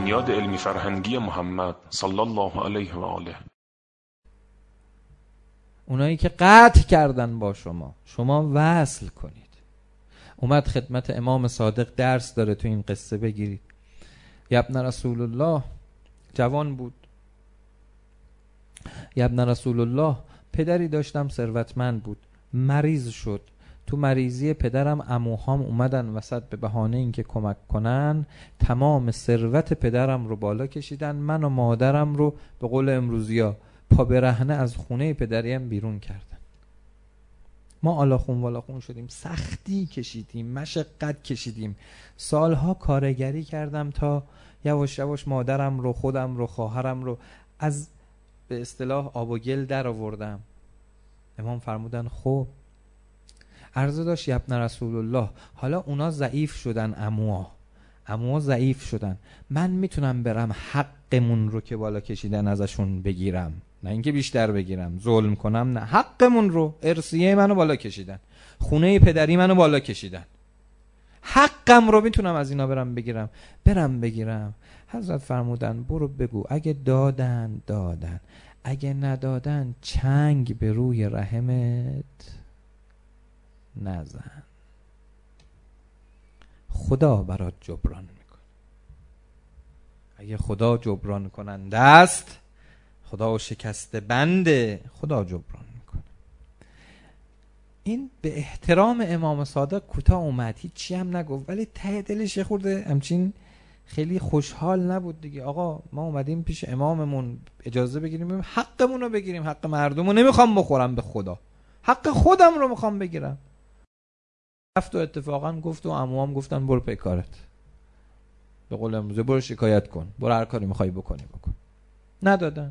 بنیاد علمی فرهنگی محمد صلی الله علیه و آله. اونایی که قطع کردن با شما وصل کنید. اومد خدمت امام صادق درس داره تو این قصه بگیرید. ابن رسول الله جوان بود. ابن رسول الله پدری داشتم ثروتمند بود، مریض شد. تو مریضی پدرم عموهام اومدن وسط به بهانه اینکه کمک کنن، تمام ثروت پدرم رو بالا کشیدن، من و مادرم رو به قول امروزیا پا برهنه از خونه پدریم بیرون کردن. ما آلاخون والاخون شدیم، سختی کشیدیم، مشقت کشیدیم، سالها کارگری کردم تا یواش یواش مادرم رو، خودم رو، خواهرم رو از به اصطلاح آب و گل در آوردم. امام فرمودن خب عرضه داشت ابن رسول الله، حالا اونا ضعیف شدن، عموها ضعیف شدن، من میتونم برم حقمون رو که بالا کشیدن ازشون بگیرم، نه اینکه بیشتر بگیرم ظلم کنم، نه، حقمون رو، ارثیه منو بالا کشیدن، خونه پدری منو بالا کشیدن، حقم رو میتونم از اینا برم بگیرم. حضرت فرمودن برو بگو اگه دادن، اگه ندادن چنگ به روی رحمت نزن، خدا برات جبران میکنه. اگه خدا جبران کننده است، خدا شکسته بنده، خدا جبران میکنه. این به احترام امام صادق کوتاه اومد، هیچی هم نگفت، ولی ته دلش خورده همچین خیلی خوشحال نبود دیگه. آقا ما اومدیم پیش اماممون اجازه بگیریم حقمون رو بگیریم، حق مردم رو نمیخوام بخورم، به خدا حق خودم رو میخوام بگیرم. رفت و اتفاقا گفت و عموام گفتن برو پی کارت، به قول امروزه برو شکایت کن، برو هر کاری میخوای بکن. ندادن.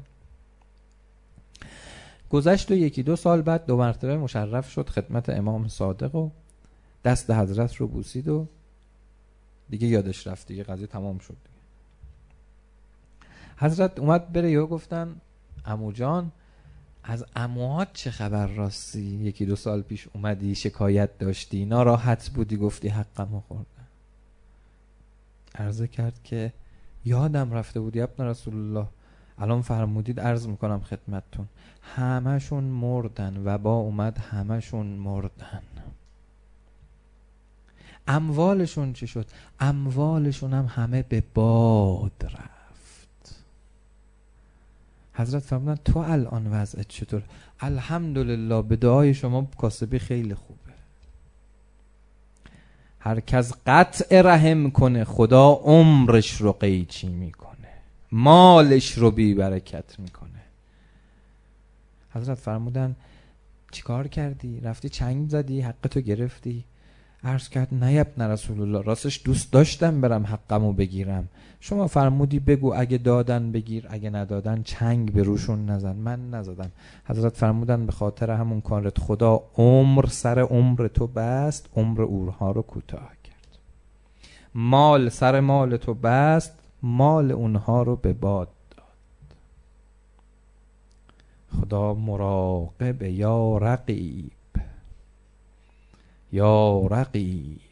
گذشت و 1-2 سال بعد 2 مرتبه مشرف شد خدمت امام صادق و دست حضرت رو بوسید و دیگه یادش رفت، دیگه قضیه تمام شد دیگه. حضرت اومد بره، یا گفتن عمو جان از عموات چه خبر؟ راستی 1-2 سال پیش اومدی شکایت داشتی، ناراحت بودی، گفتی حقمو خوردن. عرضه کرد که یادم رفته بودی ابن رسول الله، الان فرمودید عرض میکنم خدمتتون، همشون مردن، وبا اومد همشون مردن. اموالشون چی شد؟ اموالشون هم همه به باد رفت. حضرت فرمودن تو الان وضعت چطور؟ الحمدلله به دعای شما کاسبی خیلی خوبه. هر کس قطع رحم کنه خدا عمرش رو قیچی میکنه، مالش رو بی برکت میکنه. حضرت فرمودن چیکار کردی؟ رفتی چنگ زدی، حقتو گرفتی؟ عرض کرد نه ابن رسول الله، راستش دوست داشتم برم حقمو بگیرم، شما فرمودی بگو اگه دادن بگیر، اگه ندادن چنگ به روشون نزن، من نزدم. حضرت فرمودن به خاطر همون کارت خدا عمر سر عمر تو بست، عمر اونها رو کوتاه کرد. مال سر مال تو بست، مال اونها رو به باد داد. خدا مراقب یا رقیب، یا رقیب.